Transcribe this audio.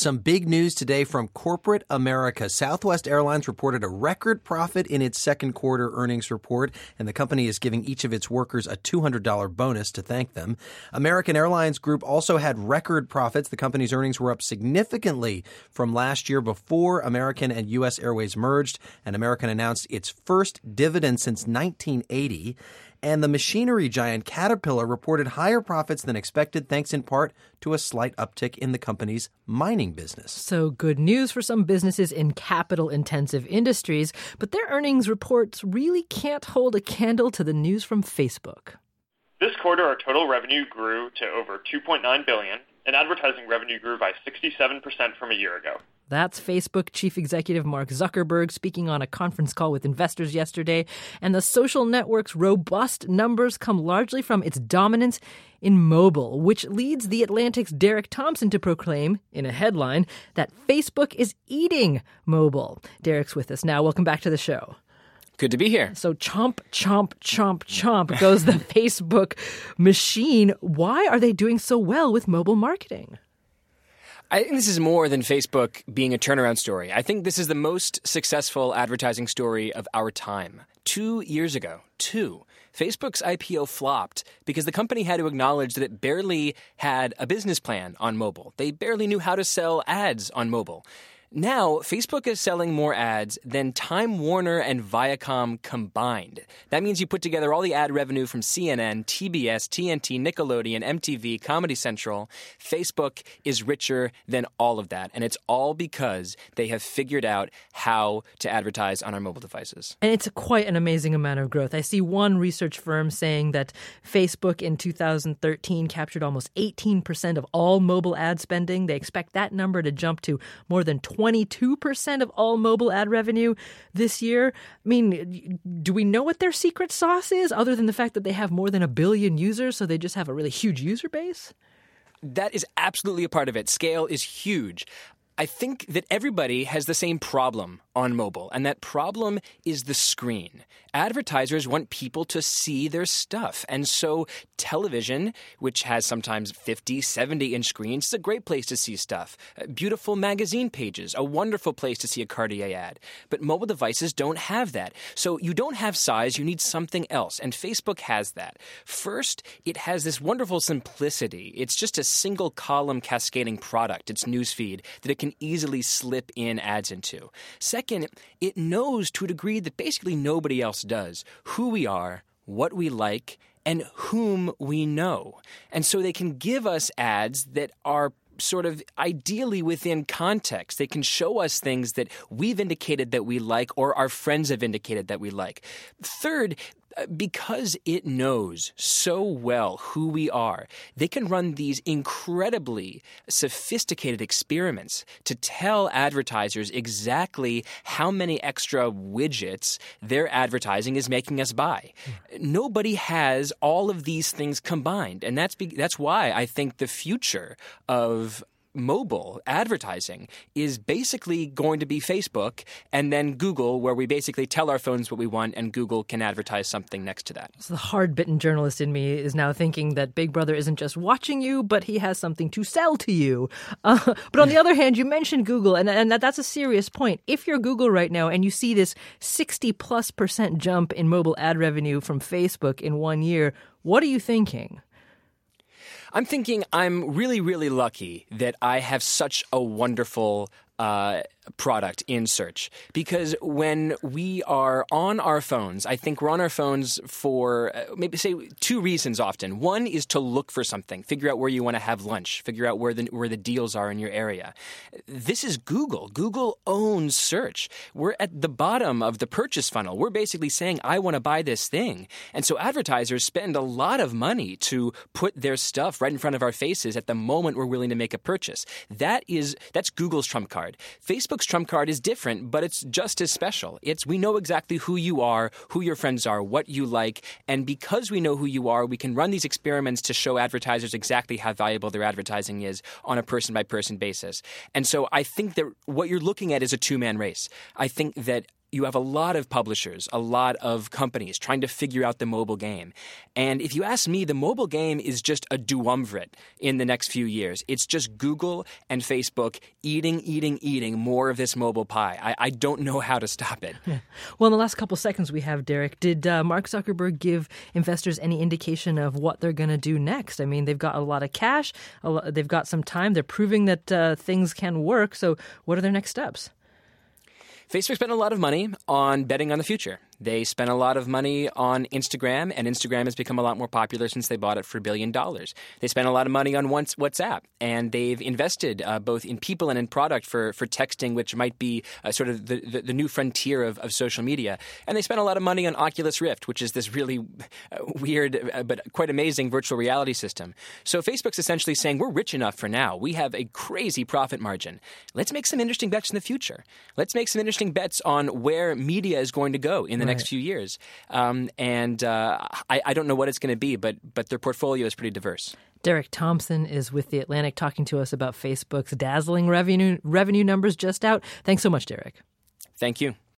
Some big news today from corporate America. Southwest Airlines reported a record profit in its second quarter earnings report, and the company is giving each of its workers a $200 bonus to thank them. American Airlines Group also had record profits. The company's earnings were up significantly from last year before American and U.S. Airways merged, and American announced its first dividend since 1980. And the machinery giant Caterpillar reported higher profits than expected, thanks in part to a slight uptick in the company's mining business. So good news for some businesses in capital-intensive industries, but their earnings reports really can't hold a candle to the news from Facebook. This quarter, our total revenue grew to over $2.9 billion, and advertising revenue grew by 67% from a year ago. That's Facebook Chief Executive Mark Zuckerberg speaking on a conference call with investors yesterday. And the social network's robust numbers come largely from its dominance in mobile, which leads The Atlantic's Derek Thompson to proclaim, in a headline, that Facebook is eating mobile. Derek's with us now. Welcome back to the show. Good to be here. So chomp, chomp, chomp, chomp goes the Facebook machine. Why are they doing so well with mobile marketing? I think this is more than Facebook being a turnaround story. I think this is the most successful advertising story of our time. 2 years ago, Facebook's IPO flopped because the company had to acknowledge that it barely had a business plan on mobile. They barely knew how to sell ads on mobile. Now, Facebook is selling more ads than Time Warner and Viacom combined. That means you put together all the ad revenue from CNN, TBS, TNT, Nickelodeon, MTV, Comedy Central. Facebook is richer than all of that, and it's all because they have figured out how to advertise on our mobile devices. And it's quite an amazing amount of growth. I see one research firm saying that Facebook in 2013 captured almost 18% of all mobile ad spending. They expect that number to jump to more than 22% of all mobile ad revenue this year. I mean, do we know what their secret sauce is, other than the fact that they have more than 1 billion users, so they just have a really huge user base? That is absolutely a part of it. Scale is huge. I think that everybody has the same problem on mobile, and that problem is the screen. Advertisers want people to see their stuff, and so television, which has sometimes 50, 70-inch screens, is a great place to see stuff. Beautiful magazine pages, a wonderful place to see a Cartier ad. But mobile devices don't have that. So you don't have size, you need something else, and Facebook has that. First, it has this wonderful simplicity. It's just a single-column cascading product, its newsfeed, that it can easily slip in ads into. Second, it knows to a degree that basically nobody else does who we are, what we like, and whom we know. And so they can give us ads that are sort of ideally within context. They can show us things that we've indicated that we like or our friends have indicated that we like. Third, because it knows so well who we are, they can run these incredibly sophisticated experiments to tell advertisers exactly how many extra widgets their advertising is making us buy. Nobody has all of these things combined, and that's why I think the future of mobile advertising is basically going to be Facebook and then Google, where we basically tell our phones what we want and Google can advertise something next to that. So the hard-bitten journalist in me is now thinking that Big Brother isn't just watching you, but he has something to sell to you. But on the other hand, you mentioned Google, and that's a serious point. If you're Google right now and you see this 60+% jump in mobile ad revenue from Facebook in 1 year, what are you thinking? I'm thinking I'm really, really lucky that I have such a wonderful product in search, because when we are on our phones, I think we're on our phones for maybe say 2 reasons often. One is to look for something, figure out where you want to have lunch, figure out where the deals are in your area. This is Google. Google owns search. We're at the bottom of the purchase funnel. We're basically saying, I want to buy this thing. And so advertisers spend a lot of money to put their stuff right in front of our faces at the moment we're willing to make a purchase. That's Google's trump card. Facebook's trump card is different, but it's just as special. We know exactly who you are, who your friends are, what you like, and because we know who you are, we can run these experiments to show advertisers exactly how valuable their advertising is on a person-by-person basis. And so I think that what you're looking at is a two-man race. I think that you have a lot of publishers, a lot of companies trying to figure out the mobile game. And if you ask me, the mobile game is just a duumvirate in the next few years. It's just Google and Facebook eating more of this mobile pie. I don't know how to stop it. Yeah. Well, in the last couple seconds we have, Derek, did Mark Zuckerberg give investors any indication of what they're going to do next? I mean, they've got a lot of cash. They've got some time. They're proving that things can work. So what are their next steps? Facebook spent a lot of money on betting on the future. They spent a lot of money on Instagram, and Instagram has become a lot more popular since they bought it for $1 billion. They spent a lot of money on WhatsApp, and they've invested both in people and in product for texting, which might be sort of the new frontier of social media. And they spent a lot of money on Oculus Rift, which is this really weird but quite amazing virtual reality system. So Facebook's essentially saying, we're rich enough for now. We have a crazy profit margin. Let's make some interesting bets in the future. Let's make some interesting bets on where media is going to go in the next few years. I don't know what it's going to be, but their portfolio is pretty diverse. Derek Thompson is with The Atlantic talking to us about Facebook's dazzling revenue numbers just out. Thanks so much, Derek. Thank you.